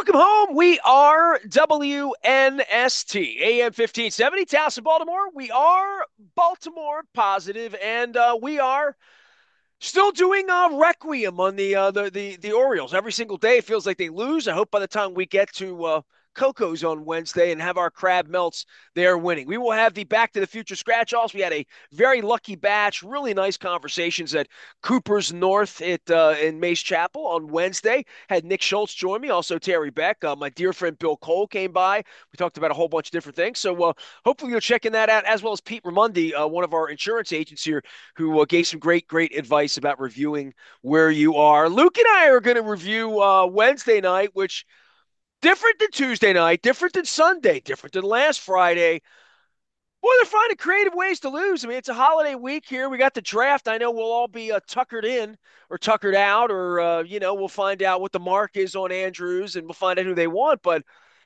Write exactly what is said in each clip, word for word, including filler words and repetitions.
Welcome home. We are W N S T, A M fifteen seventy, Towson, Baltimore. We are Baltimore positive, and uh, we are still doing uh, Requiem on the, uh, the the the Orioles. Every single day it feels like they lose. I hope by the time we get to uh, Coco's on Wednesday and have our crab melts, they're winning. We will have the Back to the Future scratch offs. We had a very lucky batch, really nice conversations at Cooper's North at uh, in Mace Chapel on Wednesday. Had Nick Schultz join me, also Terry Beck. Uh, my dear friend Bill Cole came by. We talked about a whole bunch of different things. So uh, hopefully you're checking that out, as well as Pete Ramundi, uh, one of our insurance agents here, who uh, gave some great, great advice about reviewing where you are. Luke and I are going to review uh, Wednesday night, which different than Tuesday night, different than Sunday, different than last Friday. Boy, they're finding creative ways to lose. I mean, it's a holiday week here. We got the draft. I know we'll all be uh, tuckered in or tuckered out, or, uh, you know, we'll find out what the mark is on Andrews and we'll find out who they want. But,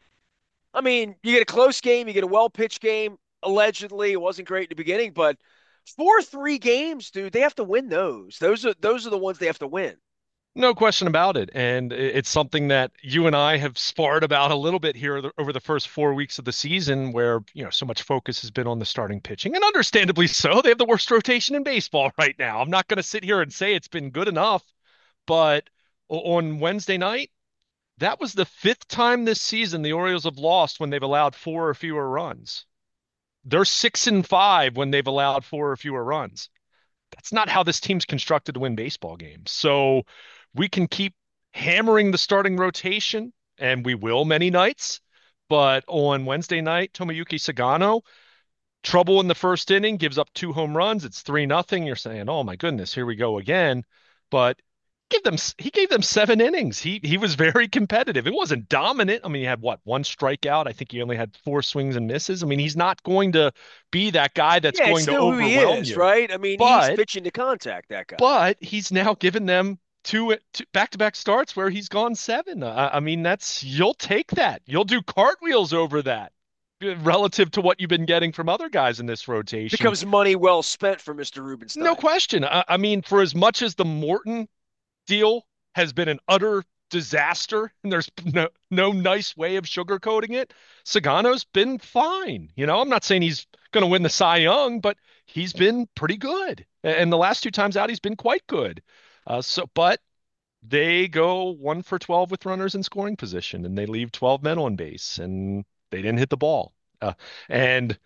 I mean, you get a close game, you get a well pitched game. Allegedly, it wasn't great in the beginning, but four three games, dude, they have to win those. Those are those are the ones they have to win. No question about it. And it's something that you and I have sparred about a little bit here over the first four weeks of the season where, you know, so much focus has been on the starting pitching. And understandably so. They have the worst rotation in baseball right now. I'm not going to sit here and say it's been good enough, but on Wednesday night, that was the fifth time this season the Orioles have lost when they've allowed four or fewer runs. They're six and five when they've allowed four or fewer runs. That's not how this team's constructed to win baseball games. So we can keep hammering the starting rotation, and we will many nights. But on Wednesday night, Tomoyuki Sagano, trouble in the first inning, gives up two home runs. It's three nothing. You're saying, "Oh my goodness, here we go again." But give them he gave them seven innings. He he was very competitive. It wasn't dominant. I mean, he had what, one strikeout. I think he only had four swings and misses. I mean, he's not going to be that guy that's Yeah, it's going to still who he overwhelm is, you. right? I mean, he's But pitching to contact, that guy. but he's now given them two, two back-to-back starts where he's gone seven. I, I mean, that's you'll take that. You'll do cartwheels over that uh, relative to what you've been getting from other guys in this rotation. Becomes money well spent for mister No Rubenstein. question. I, I mean, for as much as the Morton deal has been an utter disaster, and there's no no nice way of sugarcoating it, Sagano's been fine. You know, I'm not saying he's going to win the Cy Young, but he's been pretty good. And the last two times out, he's been quite good. Uh, so, but they go one for twelve with runners in scoring position, and they leave twelve men on base, and they didn't hit the ball. Uh, and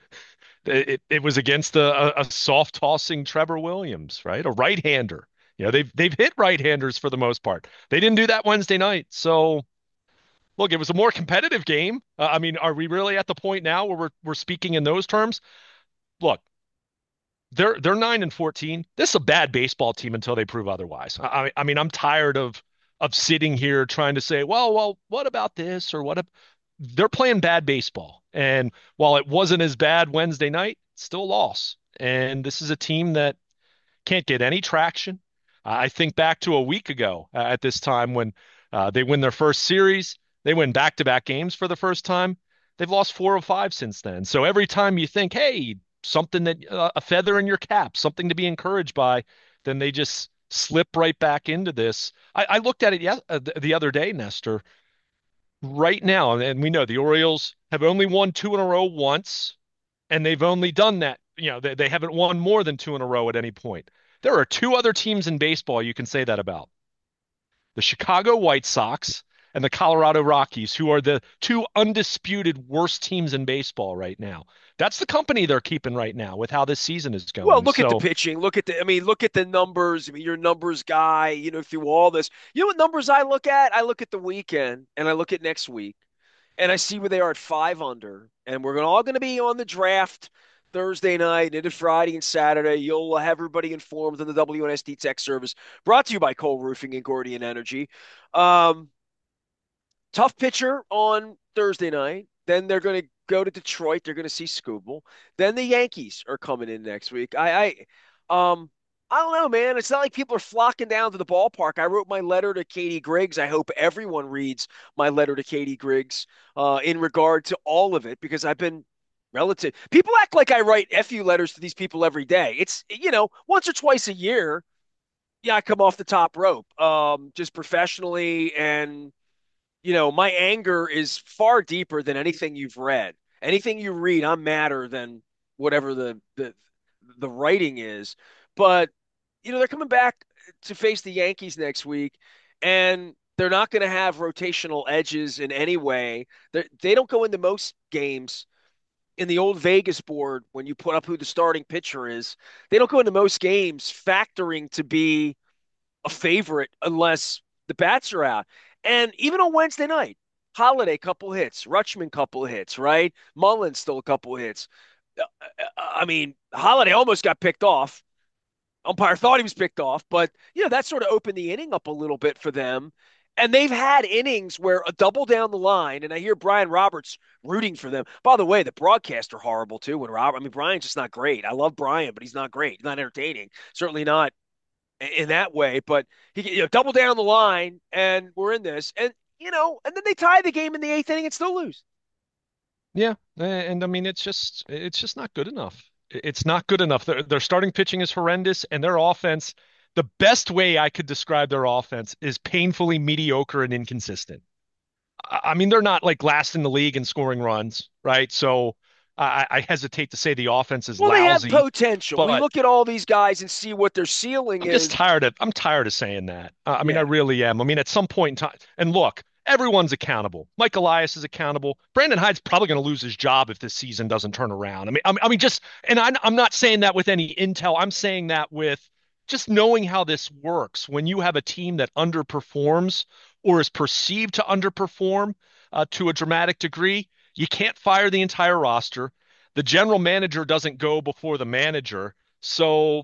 it, it was against a, a soft tossing Trevor Williams, right? A right hander. You know, they've they've hit right handers for the most part. They didn't do that Wednesday night. So look, it was a more competitive game. Uh, I mean, are we really at the point now where we're we're speaking in those terms? Look, they're they're nine and fourteen. This is a bad baseball team until they prove otherwise. I I mean, I'm tired of of sitting here trying to say, well, well, what about this or what if they're playing bad baseball. And while it wasn't as bad Wednesday night, still a loss. And this is a team that can't get any traction. I think back to a week ago uh, at this time when uh, they win their first series, they win back-to-back games for the first time. They've lost four of five since then. So every time you think, hey, something that uh, a feather in your cap, something to be encouraged by, then they just slip right back into this. I, I looked at it yes, uh, the, the other day, Nestor. Right now, and we know the Orioles have only won two in a row once, and they've only done that. You know, they, they haven't won more than two in a row at any point. There are two other teams in baseball you can say that about: the Chicago White Sox and the Colorado Rockies, who are the two undisputed worst teams in baseball right now. That's the company they're keeping right now with how this season is Well, going. look at the So, pitching. Look at the, I mean, look at the numbers. I mean, you're a numbers guy, you know, through all this. You know what numbers I look at? I look at the weekend and I look at next week and I see where they are at five under. And we're all going to be on the draft Thursday night into Friday and Saturday. You'll have everybody informed on the W N S D Tech Service, brought to you by Cole Roofing and Gordian Energy. Um, Tough pitcher on Thursday night. Then they're going to go to Detroit. They're going to see Scooble. Then the Yankees are coming in next week. I, I, um, I don't know, man. It's not like people are flocking down to the ballpark. I wrote my letter to Katie Griggs. I hope everyone reads my letter to Katie Griggs uh, in regard to all of it because I've been relative. People act like I write F U letters to these people every day. It's, you know, once or twice a year. Yeah, I come off the top rope, um, just professionally and you know, my anger is far deeper than anything you've read. Anything you read, I'm madder than whatever the the the writing is. But you know, they're coming back to face the Yankees next week, and they're not going to have rotational edges in any way. They're, they don't go into most games in the old Vegas board when you put up who the starting pitcher is. They don't go into most games factoring to be a favorite unless the bats are out. And even on Wednesday night, Holiday couple hits, Rutschman couple hits, right? Mullins still a couple hits. Uh, uh, I mean, Holiday almost got picked off. Umpire thought he was picked off, but you know that sort of opened the inning up a little bit for them. And they've had innings where a double down the line, and I hear Brian Roberts rooting for them. By the way, the broadcasts are horrible too. When Robert, I mean Brian's just not great. I love Brian, but he's not great. He's not entertaining. Certainly not in that way. But he, you know, double down the line, and we're in this, and you know, and then they tie the game in the eighth inning and still lose. Yeah, and I mean it's just it's just not good enough. It's not good enough. Their, their starting pitching is horrendous, and their offense, the best way I could describe their offense is painfully mediocre and inconsistent. I mean, they're not like last in the league in scoring runs, right? So I, I hesitate to say the offense is Well, they have lousy, potential. We but look at all these guys and see what their ceiling I'm just is. tired of I'm tired of saying that. Uh, I mean, I Yeah. really am. I mean, at some point in time, and look, everyone's accountable. Mike Elias is accountable. Brandon Hyde's probably going to lose his job if this season doesn't turn around. I mean, I mean, I mean just, and I, I'm not saying that with any intel. I'm saying that with just knowing how this works. When you have a team that underperforms or is perceived to underperform uh, to a dramatic degree, you can't fire the entire roster. The general manager doesn't go before the manager. So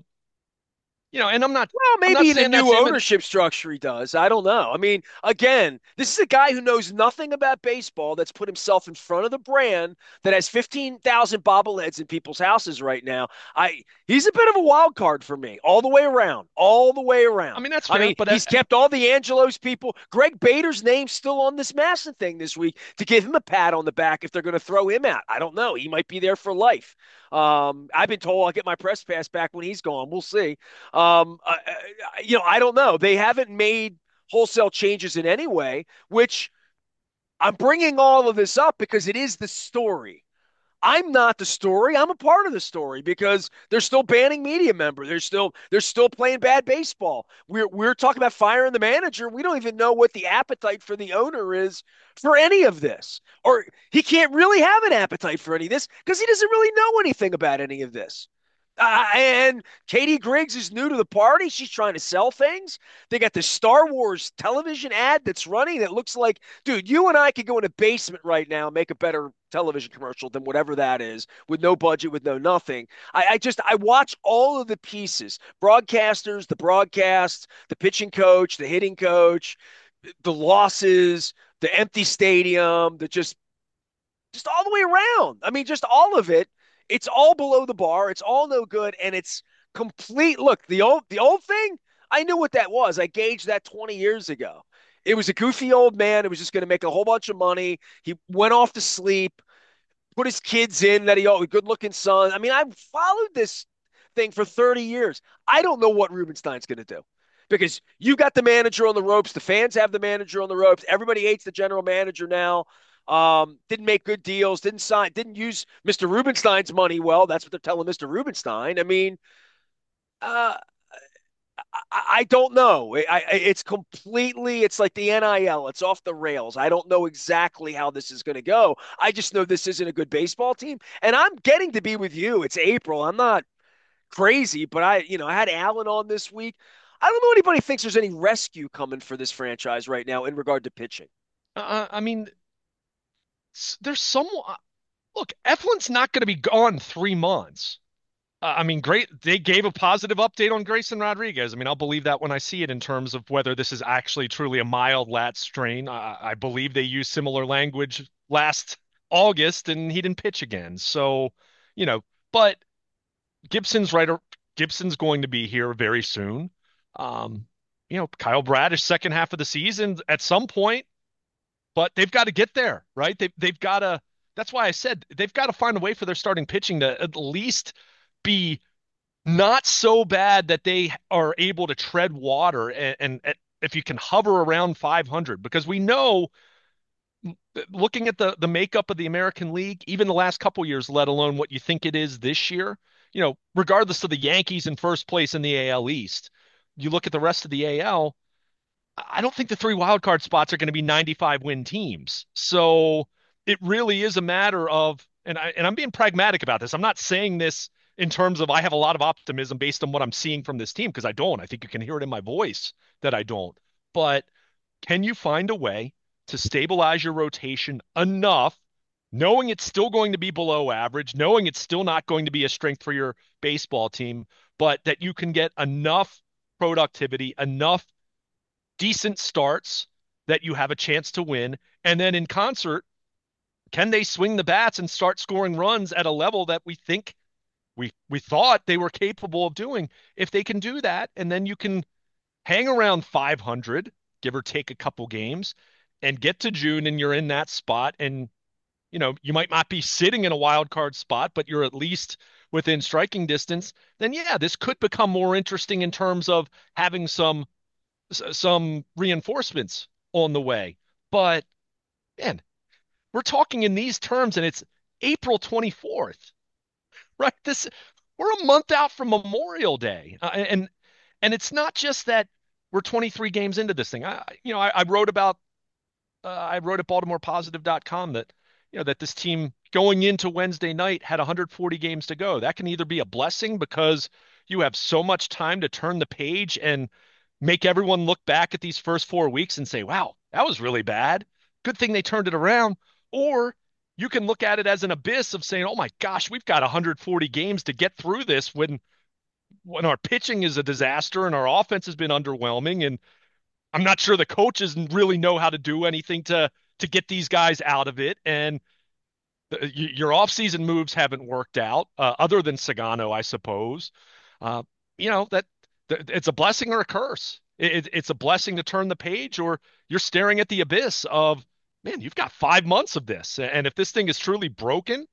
you know, and I'm not Well, I'm not maybe in a saying that's new him. And ownership structure he does. I don't know. I mean, again, this is a guy who knows nothing about baseball that's put himself in front of the brand that has fifteen thousand bobbleheads in people's houses right now. I He's a bit of a wild card for me all the way around, all the way I around. mean that's I fair, mean, but uh, he's kept all the Angelos people. Greg Bader's name's still on this Masson thing this week to give him a pat on the back if they're going to throw him out. I don't know. He might be there for life. Um, I've been told I'll get my press pass back when he's gone. We'll see. Um, uh, uh, you know, I don't know. They haven't made wholesale changes in any way, which I'm bringing all of this up because it is the story. I'm not the story. I'm a part of the story because they're still banning media members. They're still they're still playing bad baseball. We're we're talking about firing the manager. We don't even know what the appetite for the owner is for any of this. Or he can't really have an appetite for any of this because he doesn't really know anything about any of this. Uh, and Katie Griggs is new to the party. She's trying to sell things. They got the Star Wars television ad that's running that looks like, dude, you and I could go in a basement right now and make a better television commercial than whatever that is with no budget, with no nothing. I, I just, I watch all of the pieces broadcasters, the broadcasts, the pitching coach, the hitting coach, the losses, the empty stadium, the just just all the way around. I mean, just all of it. It's all below the bar. It's all no good, and it's complete. Look, the old the old thing. I knew what that was. I gauged that twenty years ago. It was a goofy old man who was just going to make a whole bunch of money. He went off to sleep, put his kids in that he oh good looking son. I mean, I've followed this thing for thirty years. I don't know what Rubenstein's going to do because you got the manager on the ropes. The fans have the manager on the ropes. Everybody hates the general manager now. Um, didn't make good deals. Didn't sign. Didn't use Mister Rubenstein's money well. That's what they're telling Mister Rubenstein. I mean, uh, I, I don't know. I, I, it's completely. It's like the N I L. It's off the rails. I don't know exactly how this is going to go. I just know this isn't a good baseball team, and I'm getting to be with you. It's April. I'm not crazy, but I, you know, I had Allen on this week. I don't know anybody thinks there's any rescue coming for this franchise right now in regard to pitching. uh, I mean there's some look. Eflin's not going to be gone three months. Uh, I mean, great. They gave a positive update on Grayson Rodriguez. I mean, I'll believe that when I see it in terms of whether this is actually truly a mild lat strain. I, I believe they used similar language last August, and he didn't pitch again. So, you know, but Gibson's right. Gibson's going to be here very soon. Um, you know, Kyle Bradish second half of the season at some point, but they've got to get there, right? They they've got to. That's why I said they've got to find a way for their starting pitching to at least be not so bad that they are able to tread water and, and, and if you can hover around five hundred, because we know looking at the the makeup of the American League, even the last couple years, let alone what you think it is this year, you know, regardless of the Yankees in first place in the A L East, you look at the rest of the A L, I don't think the three wild card spots are going to be ninety-five win teams. So it really is a matter of, and I and I'm being pragmatic about this. I'm not saying this in terms of I have a lot of optimism based on what I'm seeing from this team because I don't. I think you can hear it in my voice that I don't. But can you find a way to stabilize your rotation enough, knowing it's still going to be below average, knowing it's still not going to be a strength for your baseball team, but that you can get enough productivity, enough decent starts that you have a chance to win? And then in concert, can they swing the bats and start scoring runs at a level that we think we we thought they were capable of doing? If they can do that, and then you can hang around five hundred, give or take a couple games, and get to June and you're in that spot. And, you know, you might not be sitting in a wild card spot, but you're at least within striking distance. Then, yeah, this could become more interesting in terms of having some some reinforcements on the way. But, man, we're talking in these terms and it's April twenty-fourth, right? This we're a month out from Memorial Day. Uh, and and it's not just that we're twenty-three games into this thing. I you know, I, I wrote about uh, I wrote at baltimore positive dot com that you know that this team going into Wednesday night had one hundred forty games to go. That can either be a blessing because you have so much time to turn the page and make everyone look back at these first four weeks and say, "Wow, that was really bad. Good thing they turned it around." Or you can look at it as an abyss of saying, "Oh my gosh, we've got one hundred forty games to get through this when when our pitching is a disaster and our offense has been underwhelming and I'm not sure the coaches really know how to do anything to to get these guys out of it. And the, your offseason moves haven't worked out, uh, other than Sagano, I suppose. Uh, you know that, that it's a blessing or a curse. It, it's a blessing to turn the page, or you're staring at the abyss of, man, you've got five months of this, and if this thing is truly broken,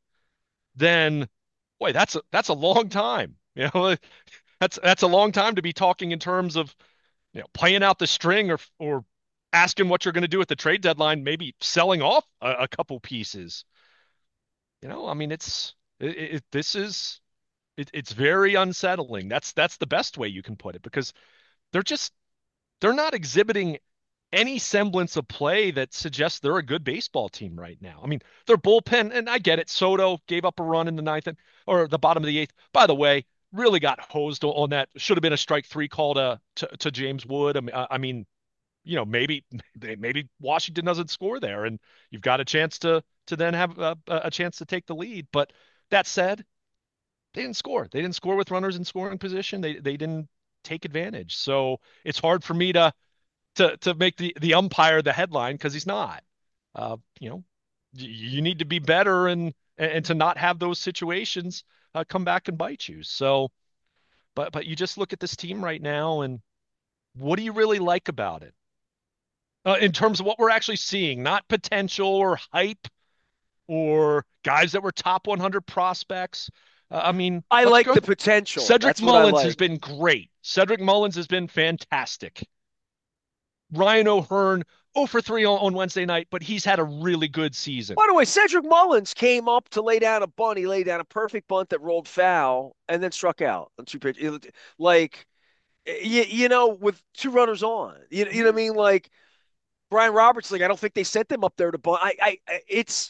then boy, that's a that's a long time. You know, that's that's a long time to be talking in terms of you know, playing out the string or or asking what you're going to do at the trade deadline, maybe selling off a, a couple pieces. You know, I mean, it's it, it, this is it, it's very unsettling. That's that's the best way you can put it because they're just they're not exhibiting any semblance of play that suggests they're a good baseball team right now. I mean, their bullpen, and I get it. Soto gave up a run in the ninth or the bottom of the eighth. By the way, really got hosed on that. Should have been a strike three call to to, to James Wood. I mean, I mean, you know, maybe maybe Washington doesn't score there, and you've got a chance to to then have a, a chance to take the lead. But that said, they didn't score. They didn't score with runners in scoring position. They they didn't take advantage. So it's hard for me to to to make the the umpire the headline because he's not. Uh, you know, you need to be better and and to not have those situations uh, come back and bite you. So, but but you just look at this team right now, and what do you really like about it uh, in terms of what we're actually seeing? Not potential or hype or guys that were top one hundred prospects. Uh, I mean, I let's like go. the potential. Cedric That's what I Mullins has like. been great. Cedric Mullins has been fantastic. Ryan O'Hearn, oh for three on, on Wednesday night, but he's had a really good season. By the way, Cedric Mullins came up to lay down a bunt. He laid down a perfect bunt that rolled foul and then struck out on two pitches. Like, you, you know, with two runners on. You, you know what I mean? Like, Brian Roberts, like, I don't think they sent them up there to bunt. I, I, it's,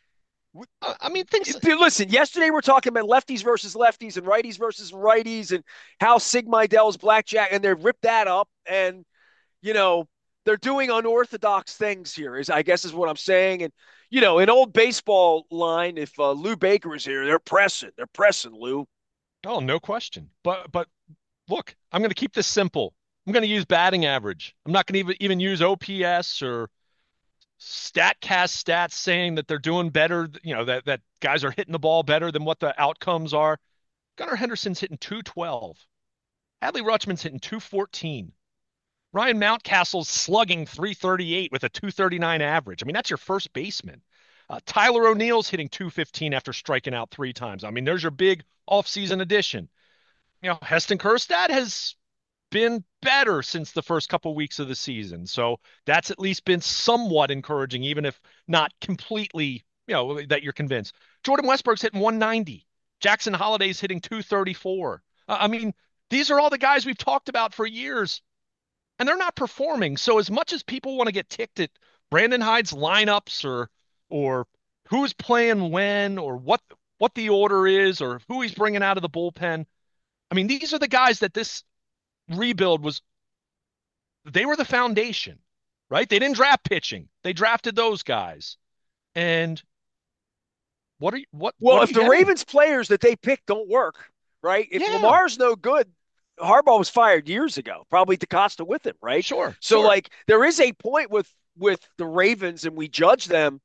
I mean, things. listen, yesterday we're talking about lefties versus lefties and righties versus righties and how Sig Meidel's blackjack, and they've ripped that up. And, you know, they're doing unorthodox things here, is I guess is what I'm saying. And, you know, in old baseball line, if uh, Lou Baker is here, they're pressing. They're pressing, Lou. Oh, no question. But but look, I'm going to keep this simple. I'm going to use batting average. I'm not going to even even use O P S or StatCast stats saying that they're doing better. You know that that guys are hitting the ball better than what the outcomes are. Gunnar Henderson's hitting two twelve. Adley Rutschman's hitting two fourteen. Ryan Mountcastle's slugging three thirty-eight with a two thirty-nine average. I mean, that's your first baseman. Uh, Tyler O'Neill's hitting two fifteen after striking out three times. I mean, there's your big offseason addition. You know, Heston Kjerstad has been better since the first couple weeks of the season. So that's at least been somewhat encouraging, even if not completely, you know, that you're convinced. Jordan Westbrook's hitting one ninety. Jackson Holliday's hitting two thirty-four. Uh, I mean, these are all the guys we've talked about for years, and they're not performing. So as much as people want to get ticked at Brandon Hyde's lineups or or who's playing when or what what the order is or who he's bringing out of the bullpen, I mean, these are the guys that this rebuild was, they were the foundation, right? They didn't draft pitching. They drafted those guys. And what are you, what Well, what are if you the getting? Ravens players that they pick don't work, right? If Yeah, Lamar's no good, Harbaugh was fired years ago, probably DeCosta with him, right? sure, So sure. like there is a point with with the Ravens and we judge them.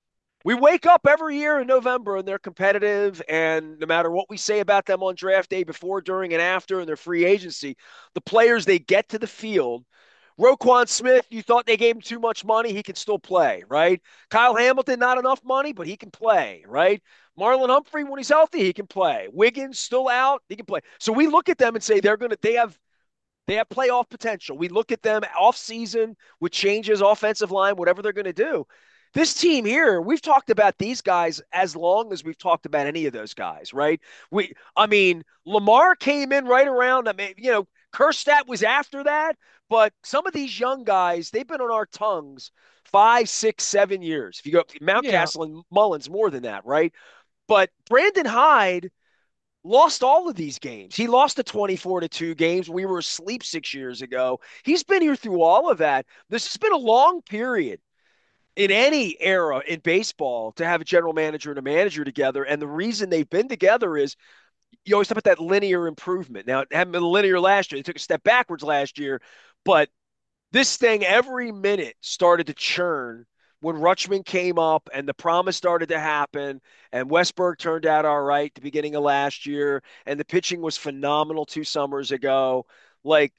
We wake up every year in November and they're competitive, and no matter what we say about them on draft day, before, during, and after, and their free agency, the players they get to the field. Roquan Smith, you thought they gave him too much money, he can still play, right? Kyle Hamilton, not enough money, but he can play, right? Marlon Humphrey, when he's healthy, he can play. Wiggins still out, he can play. So we look at them and say they're gonna they have they have playoff potential. We look at them off season with changes, offensive line, whatever they're going to do. This team here, we've talked about these guys as long as we've talked about any of those guys, right? We, I mean, Lamar came in right around. I mean, you know, Kerstad was after that, but some of these young guys, they've been on our tongues five, six, seven years. If you go Yeah, Mountcastle and Mullins, more than that, right? But Brandon Hyde lost all of these games. He lost the twenty-four to two games. We were asleep six years ago. He's been here through all of that. This has been a long period in any era in baseball to have a general manager and a manager together. And the reason they've been together is you always talk about that linear improvement. Now, it hadn't been linear last year. They took a step backwards last year, but this thing every minute started to churn when Rutschman came up and the promise started to happen, and Westberg turned out all right at the beginning of last year, and the pitching was phenomenal two summers ago. Like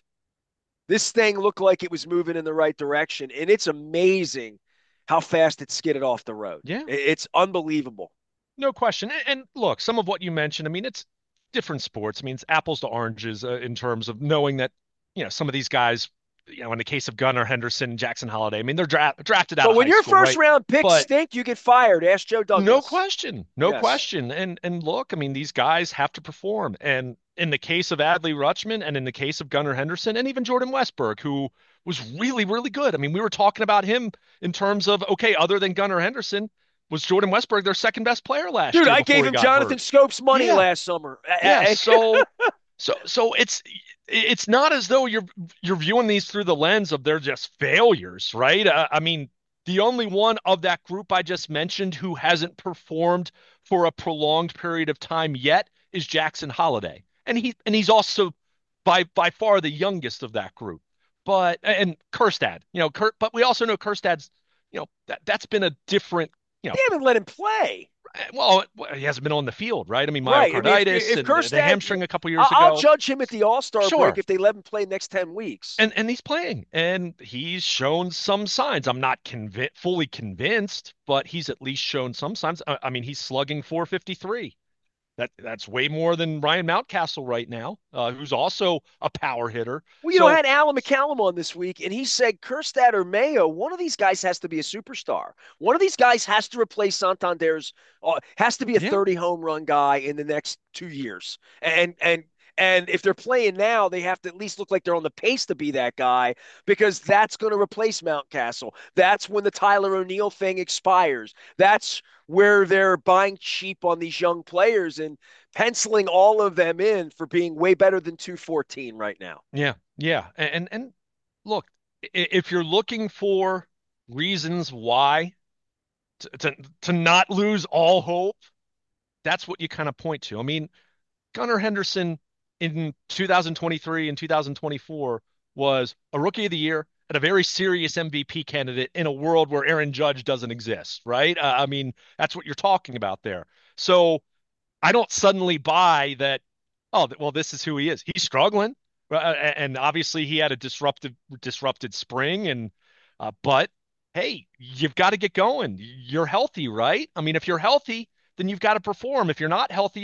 this thing looked like it was moving in the right direction, and it's amazing how fast it skidded off the road. yeah. It's unbelievable. No question. And, and look, some of what you mentioned, I mean, it's different sports. I mean, it's apples to oranges uh, in terms of knowing that, you know, some of these guys, you know, in the case of Gunnar Henderson, Jackson Holiday, I mean, they're dra drafted out But of when high your school, first right? round picks But stink, you get fired. Ask Joe no Douglas. question, no Yes. question. And and look, I mean, these guys have to perform. And in the case of Adley Rutschman and in the case of Gunnar Henderson and even Jordan Westberg, who was really, really good. I mean, we were talking about him in terms of, okay, other than Gunnar Henderson, was Jordan Westberg their second best player last Dude, year I before gave he him got Jonathan hurt? Scopes money Yeah, last summer. yeah. So so so it's it's not as though you're you're viewing these through the lens of they're just failures, right? Uh, I mean, the only one of that group I just mentioned who hasn't performed for a prolonged period of time yet is Jackson Holiday. And he and he's also by by far the youngest of that group. But and Kerstad, you know, Kurt, but we also know Kerstad's, you know, that that's been a different, you They know, haven't let him play. well, he hasn't been on the field, right? I mean, Right. I mean, if myocarditis if and the Kerstad, hamstring a couple years I'll ago. judge him at the All Star break Sure. if they let him play next ten weeks. And and he's playing and he's shown some signs. I'm not convi fully convinced, but he's at least shown some signs. I, I mean, he's slugging four fifty-three. That that's way more than Ryan Mountcastle right now, uh, who's also a power hitter. Well, you know, I So had Alan McCallum on this week, and he said Kerstad or Mayo, one of these guys has to be a superstar. One of these guys has to replace Santander's, uh, has to be a yeah, thirty home run guy in the next two years. And and and if they're playing now, they have to at least look like they're on the pace to be that guy because that's going to replace Mountcastle. That's when the Tyler O'Neill thing expires. That's where they're buying cheap on these young players and penciling all of them in for being way better than two fourteen right now. yeah, yeah. And and look, if you're looking for reasons why to to, to not lose all hope, that's what you kind of point to. I mean, Gunnar Henderson in two thousand twenty-three and two thousand twenty-four was a rookie of the year and a very serious M V P candidate in a world where Aaron Judge doesn't exist, right? Uh, I mean, that's what you're talking about there. So I don't suddenly buy that, oh, well, this is who he is. He's struggling. Uh, and obviously he had a disruptive, disrupted spring. And, uh, but hey, you've got to get going. You're healthy, right? I mean, if you're healthy, then you've got to perform. If you're not healthy and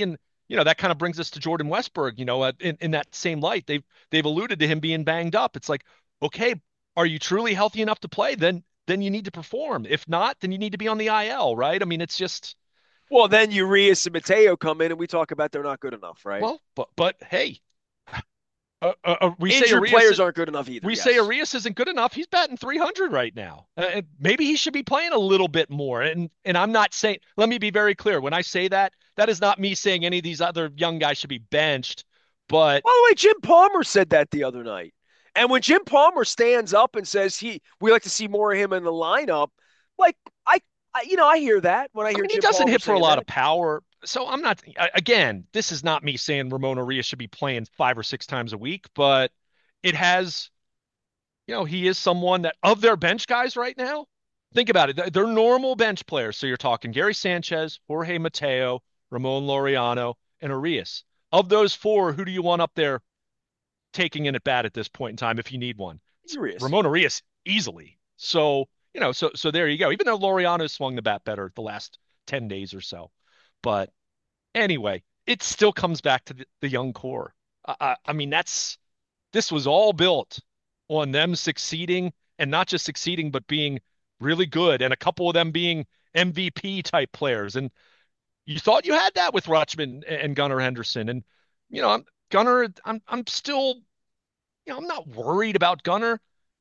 you know, that kind of brings us to Jordan Westberg, you know, uh, in, in that same light. They've they've alluded to him being banged up. It's like, okay, are you truly healthy enough to play? Then then you need to perform. If not, then you need to be on the I L, right? I mean, it's just Well, then Urias and Mateo come in, and we talk about they're not good enough, right? well, but but hey, uh, uh, uh, we say Injured Arias players aren't good enough either. we say Yes, Arias isn't good enough. He's batting three hundred right now. Uh, and maybe he should be playing a little bit more. And and I'm not saying, let me be very clear. When I say that, that is not me saying any of these other young guys should be benched. But by the way, Jim Palmer said that the other night. And when Jim Palmer stands up and says he we like to see more of him in the lineup, like I, I you know, I hear that when I I hear mean, he Jim doesn't Palmer hit for a saying lot that. of power. So I'm not, again, this is not me saying Ramon Arias should be playing five or six times a week, but it has, you know, he is someone that of their bench guys right now, think about it. They're normal bench players. So you're talking Gary Sanchez, Jorge Mateo, Ramon Laureano, and Arias. Of those four, who do you want up there taking in at bat at this point in time if you need one? It's Urias. Ramon Arias easily. So, you know, so so there you go. Even though Laureano swung the bat better the last ten days or so. But anyway, it still comes back to the, the young core. I, I, I mean, that's this was all built on them succeeding and not just succeeding, but being really good and a couple of them being M V P type players. And you thought you had that with Rutschman and Gunnar Henderson. And, you know, I'm Gunnar, I'm I'm still, you know, I'm not worried about Gunnar.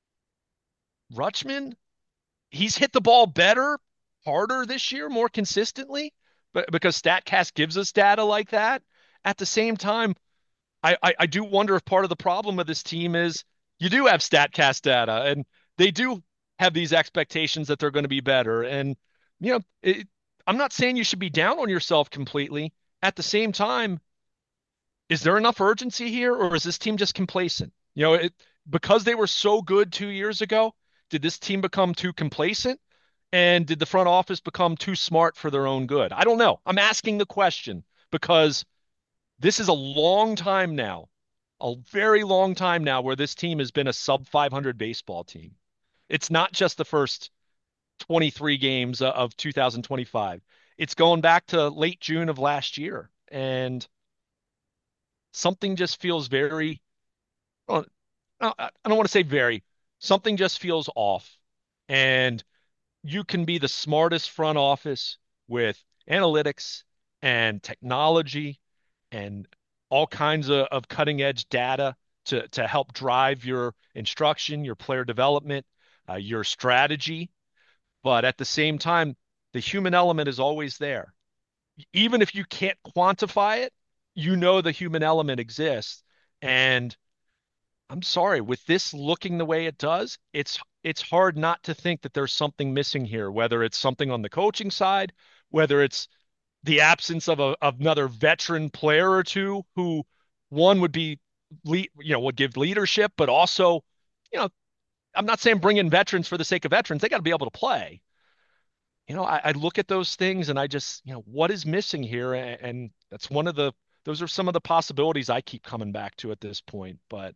Rutschman, he's hit the ball better, harder this year, more consistently, but because StatCast gives us data like that. At the same time, I, I, I do wonder if part of the problem of this team is you do have StatCast data and they do have these expectations that they're going to be better. And, you know, it, I'm not saying you should be down on yourself completely. At the same time, is there enough urgency here or is this team just complacent? You know, it, because they were so good two years ago, did this team become too complacent? And did the front office become too smart for their own good? I don't know. I'm asking the question because this is a long time now, a very long time now where this team has been a sub five hundred baseball team. It's not just the first twenty-three games of two thousand twenty-five. It's going back to late June of last year. And something just feels very, I don't want to say very, something just feels off. And you can be the smartest front office with analytics and technology and all kinds of, of cutting edge data to, to help drive your instruction, your player development, uh, your strategy. But at the same time, the human element is always there. Even if you can't quantify it, you know the human element exists. And I'm sorry, with this looking the way it does, it's it's hard not to think that there's something missing here, whether it's something on the coaching side, whether it's the absence of a of another veteran player or two who one would be lead, you know, would give leadership, but also, you know, I'm not saying bring in veterans for the sake of veterans. They got to be able to play. You know, I, I look at those things and I just, you know, what is missing here? And, and that's one of the those are some of the possibilities I keep coming back to at this point. But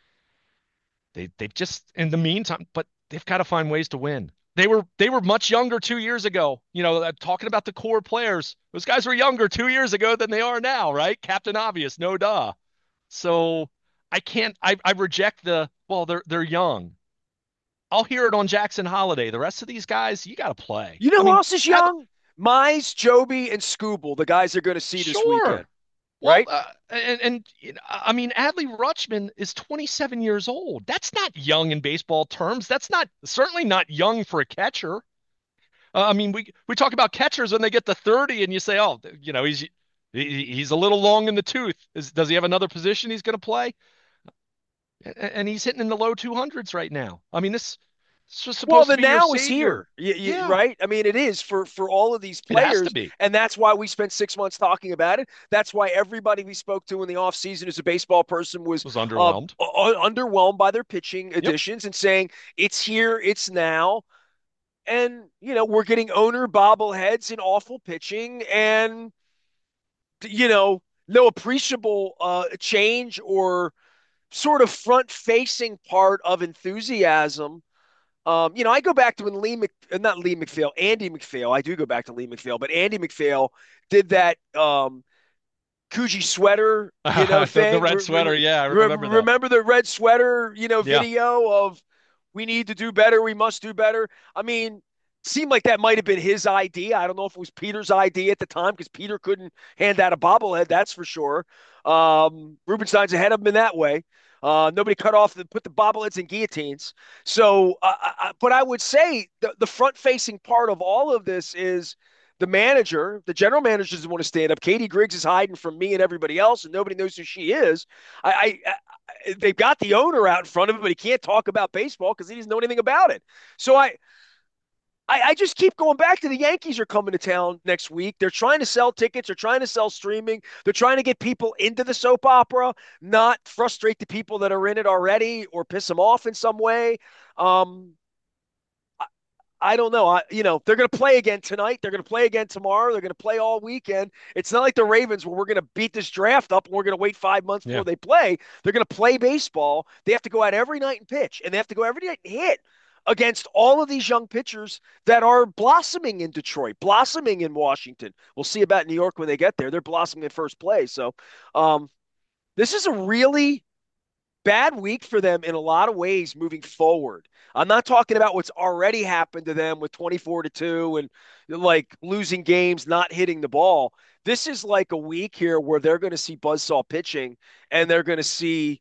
they they've just in the meantime, but they've got to find ways to win. They were they were much younger two years ago. You know, uh, talking about the core players, those guys were younger two years ago than they are now, right? Captain Obvious, no duh. So I can't. I I reject the well. They're they're young. I'll hear it on Jackson Holiday. The rest of these guys, you got to play. You know I who mean, else is Ad, young? Mize, Joby, and Scooble, the guys they're going to see this weekend, sure. Well, right? uh, and and you know, I mean, Adley Rutschman is twenty-seven years old. That's not young in baseball terms. That's not certainly not young for a catcher. Uh, I mean, we we talk about catchers when they get to thirty, and you say, oh, you know, he's he, he's a little long in the tooth. Is, does he have another position he's going to play? And he's hitting in the low two hundreds right now. I mean, this this was Well, supposed to the be your now is savior. here, y- y- Yeah, right? I mean, it is for for all of these it has to players, be. and that's why we spent six months talking about it. That's why everybody we spoke to in the offseason as a baseball person was Was uh, underwhelmed. underwhelmed by their pitching Yep. additions and saying it's here, it's now. And, you know, we're getting owner bobbleheads and awful pitching and, you know, no appreciable uh, change or sort of front facing part of enthusiasm. Um, you know, I go back to when Lee Mc, uh, not Lee McPhail, Andy McPhail. I do go back to Lee McPhail, but Andy McPhail did that um, Coogee sweater, you know, the the thing. red Re- sweater. re- Yeah, I re- remember that. remember the red sweater, you know, Yeah. video of we need to do better, we must do better. I mean, seemed like that might have been his idea. I don't know if it was Peter's idea at the time because Peter couldn't hand out a bobblehead, that's for sure. Um, Rubenstein's ahead of him in that way. Uh, nobody cut off the put the bobbleheads in guillotines. So, uh, I, but I would say the, the front facing part of all of this is the manager, the general manager doesn't want to stand up. Katie Griggs is hiding from me and everybody else, and nobody knows who she is. I, I, I they've got the owner out in front of him, but he can't talk about baseball because he doesn't know anything about it. So I, I, I just keep going back to the Yankees are coming to town next week. They're trying to sell tickets. They're trying to sell streaming. They're trying to get people into the soap opera, not frustrate the people that are in it already or piss them off in some way. Um, I don't know. I, you know, they're going to play again tonight. They're going to play again tomorrow. They're going to play all weekend. It's not like the Ravens where we're going to beat this draft up and we're going to wait five months Yeah. before they play. They're going to play baseball. They have to go out every night and pitch, and they have to go every night and hit against all of these young pitchers that are blossoming in Detroit, blossoming in Washington. We'll see about New York when they get there. They're blossoming in first place. So, um, this is a really bad week for them in a lot of ways moving forward. I'm not talking about what's already happened to them with twenty-four to two and like losing games, not hitting the ball. This is like a week here where they're going to see buzzsaw pitching and they're going to see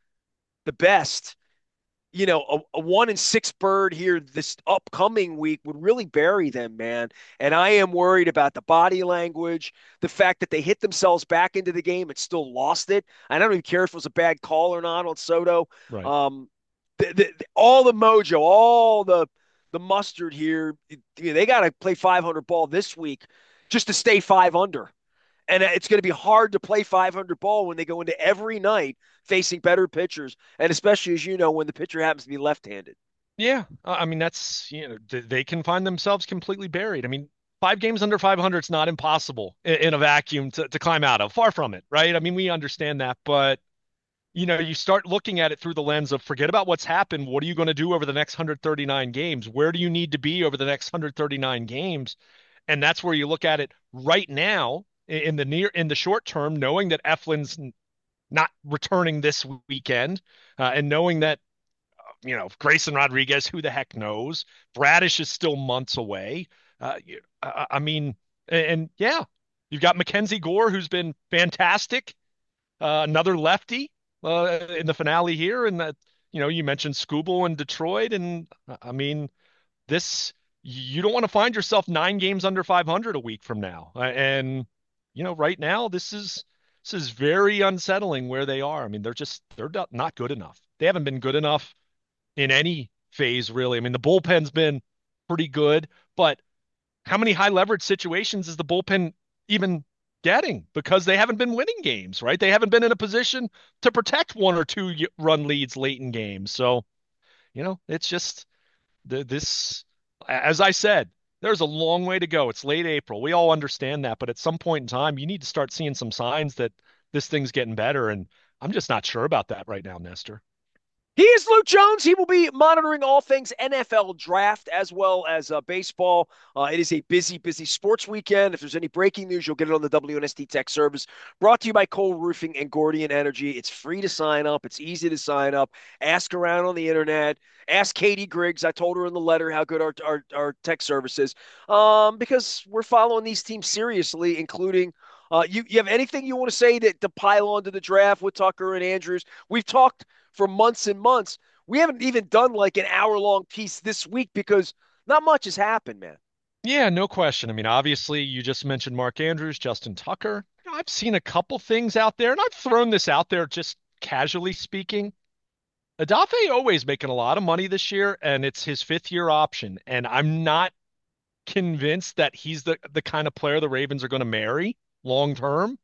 the best. You know, a, a one in six bird here this upcoming week would really bury them, man. And I am worried about the body language, the fact that they hit themselves back into the game and still lost it. I don't even care if it was a bad call or not on Soto. Right. Um, the, the, the, all the mojo, all the the mustard here. You know, they got to play five hundred ball this week just to stay five under. And it's going to be hard to play five hundred ball when they go into every night facing better pitchers, and especially as you know, when the pitcher happens to be left-handed. Yeah. Uh, I mean, that's, you know, th- they can find themselves completely buried. I mean, five games under five hundred is not impossible in, in a vacuum to, to climb out of. Far from it, right? I mean, we understand that, but you know, you start looking at it through the lens of forget about what's happened. What are you going to do over the next one hundred thirty-nine games? Where do you need to be over the next one hundred thirty-nine games? And that's where you look at it right now in the near in the short term, knowing that Eflin's not returning this weekend, uh, and knowing that you know Grayson Rodriguez, who the heck knows? Bradish is still months away. Uh, I, I mean, and, and yeah, you've got Mackenzie Gore, who's been fantastic, uh, another lefty uh, in the finale here, and that you know you mentioned Scooble in Detroit, and I mean this you don't want to find yourself nine games under five hundred a week from now, uh, and you know right now this is this is very unsettling where they are. I mean they're just they're not not good enough. They haven't been good enough in any phase really. I mean the bullpen's been pretty good, but how many high leverage situations is the bullpen even getting because they haven't been winning games, right? They haven't been in a position to protect one or two run leads late in games. So, you know, it's just the, this, as I said, there's a long way to go. It's late April. We all understand that, but at some point in time, you need to start seeing some signs that this thing's getting better. And I'm just not sure about that right now, Nestor. He is Luke Jones. He will be monitoring all things N F L draft as well as uh, baseball. Uh, it is a busy, busy sports weekend. If there's any breaking news, you'll get it on the W N S T Tech Service. Brought to you by Cole Roofing and Gordian Energy. It's free to sign up. It's easy to sign up. Ask around on the internet. Ask Katie Griggs. I told her in the letter how good our our, our tech service is, um, because we're following these teams seriously, including. Uh, you, you have anything you want to say that to pile onto the draft with Tucker and Andrews? We've talked for months and months. We haven't even done like an hour long piece this week because not much has happened, man. Yeah, no question. I mean, obviously, you just mentioned Mark Andrews, Justin Tucker. You know, I've seen a couple things out there, and I've thrown this out there just casually speaking. Adafe always making a lot of money this year, and it's his fifth year option. And I'm not convinced that he's the the kind of player the Ravens are going to marry long term.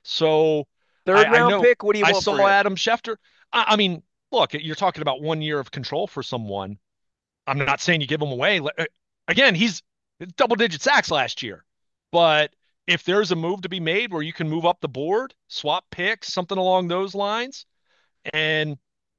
So I, Third I round know pick. What do you I want for saw him? Adam Schefter. I, I mean, look, you're talking about one year of control for someone. I'm not saying you give him away. Uh, Again, he's double digit sacks last year. But if there's a move to be made where you can move up the board, swap picks, something along those lines, and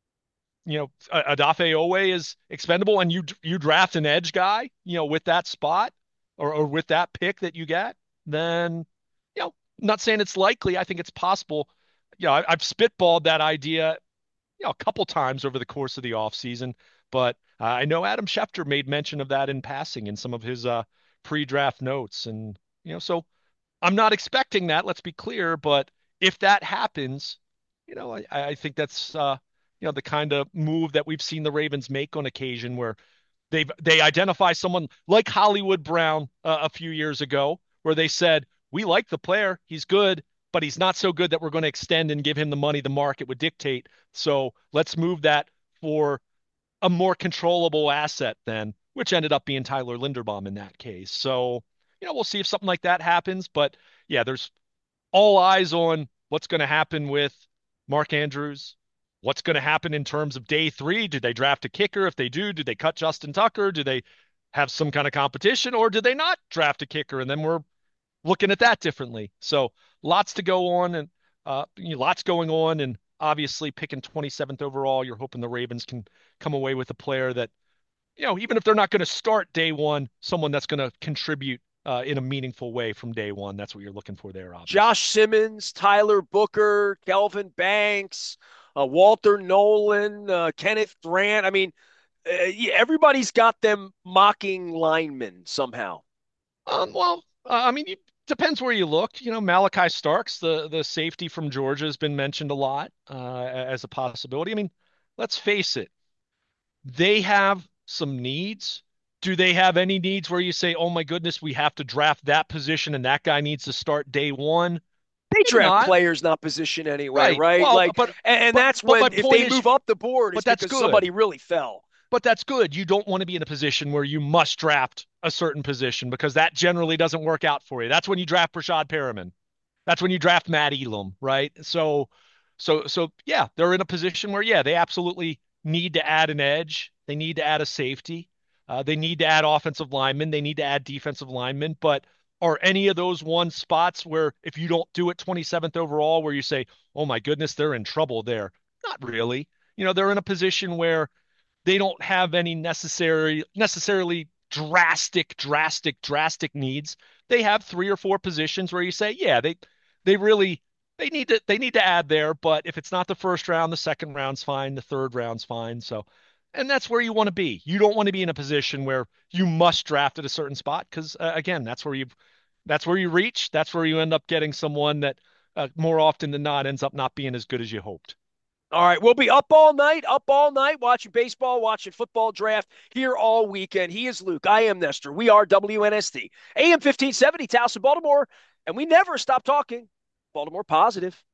you know, Adafe Owe is expendable, and you you draft an edge guy, you know, with that spot or, or with that pick that you get, then you know, not saying it's likely. I think it's possible. You know, I, I've spitballed that idea, you know, a couple times over the course of the offseason, but uh, I know Adam Schefter made mention of that in passing in some of his uh, pre-draft notes. And, you know, so I'm not expecting that, let's be clear, but if that happens, you know, I, I think that's, uh, you know, the kind of move that we've seen the Ravens make on occasion where They've they identify someone like Hollywood Brown uh, a few years ago, where they said, "We like the player, he's good, but he's not so good that we're going to extend and give him the money the market would dictate. So let's move that for a more controllable asset then," which ended up being Tyler Linderbaum in that case. So, you know, we'll see if something like that happens. But yeah, there's all eyes on what's going to happen with Mark Andrews. What's going to happen in terms of day three? Do they draft a kicker? If they do, do they cut Justin Tucker? Do they have some kind of competition, or do they not draft a kicker? And then we're looking at that differently. So lots to go on, and uh, you know, lots going on. And obviously, picking twenty-seventh overall, you're hoping the Ravens can come away with a player that, you know, even if they're not going to start day one, someone that's going to contribute uh, in a meaningful way from day one. That's what you're looking for there, obviously. Josh Simmons, Tyler Booker, Kelvin Banks, uh, Walter Nolan, uh, Kenneth Grant. I mean, uh, yeah, everybody's got them mocking linemen somehow. Um, well, uh, I mean, it depends where you look. You know, Malachi Starks, the the safety from Georgia, has been mentioned a lot uh, as a possibility. I mean, let's face it, they have some needs. Do they have any needs where you say, "Oh my goodness, we have to draft that position and that guy needs to start day one"? They Maybe draft not. players, not position anyway, Right. right? Well, Like, but and, and but that's but my when if point they is, move up the board, but it's that's because good. somebody really fell. But that's good. You don't want to be in a position where you must draft a certain position because that generally doesn't work out for you. That's when you draft Brashad Perriman. That's when you draft Matt Elam, right? So, so, so, yeah, they're in a position where, yeah, they absolutely need to add an edge. They need to add a safety. Uh, they need to add offensive linemen. They need to add defensive linemen. But are any of those one spots where if you don't do it twenty-seventh overall, where you say, oh my goodness, they're in trouble there? Not really. You know, they're in a position where they don't have any necessary necessarily drastic, drastic, drastic needs. They have three or four positions where you say, yeah, they they really they need to they need to add there, but if it's not the first round, the second round's fine, the third round's fine. So, and that's where you want to be. You don't want to be in a position where you must draft at a certain spot because uh, again, that's where you that's where you reach. That's where you end up getting someone that uh, more often than not ends up not being as good as you hoped. All right, we'll be up all night, up all night, watching baseball, watching football draft here all weekend. He is Luke. I am Nestor. We are W N S T, A M fifteen seventy, Towson, Baltimore, and we never stop talking Baltimore positive.